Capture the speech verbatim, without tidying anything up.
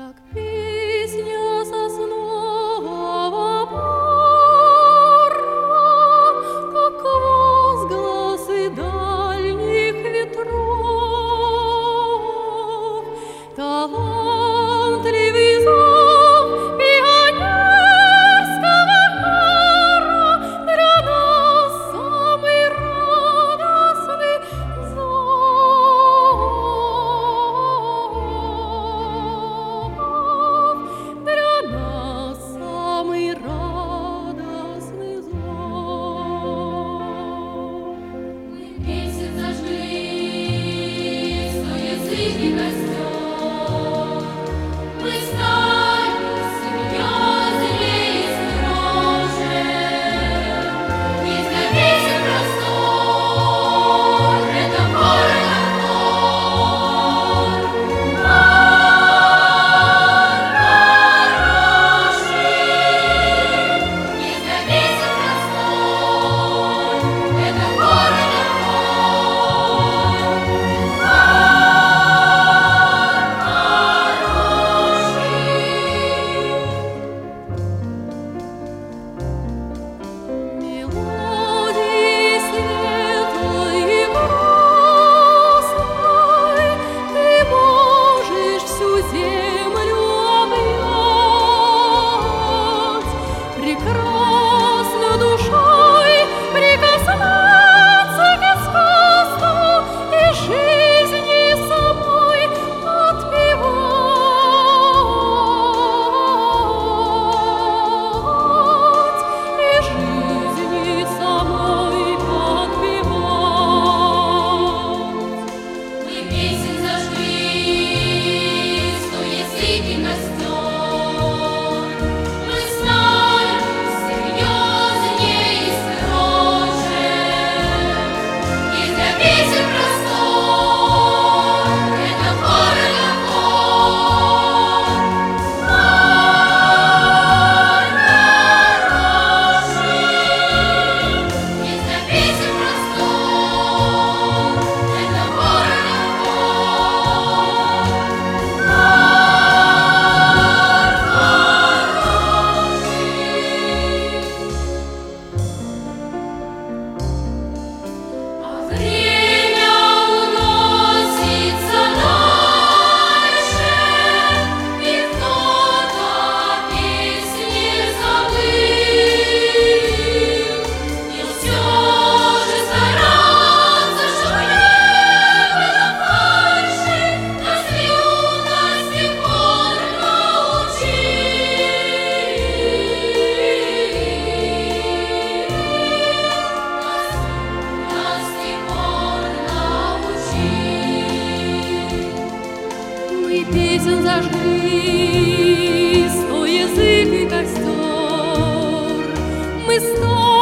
Как песня соснового бора, как возгласы дальних ветров, талантливый зов пионерского хора для нас самый радостный зов. Для нас самый радостный зов. Мы песен зажгли, стоязыкий костер. Мы стали серьезнее и строже. Не для песен простор, это город хор. Хор хороший. Не для песен простор, это город хор. Мелодии светлой и грустной ты можешь всю землю объять, прекрасно душой прикоснуться к искусству и жизни самой подпевать, и жизни самой подпевать. Мы песен зажгли, стоязыкий костер. Мы стали серьезнее и строже. Не для песен простор, это город хор. Хор хороший. Не для песен простор, это город хор. А время уносится дальше, и кто-то песни забыл. И все же стараться, чтоб не было фальши, нас юности хор научил. Нас хор научил. Мы песен зажгли, стоязыкий костер. Мы стали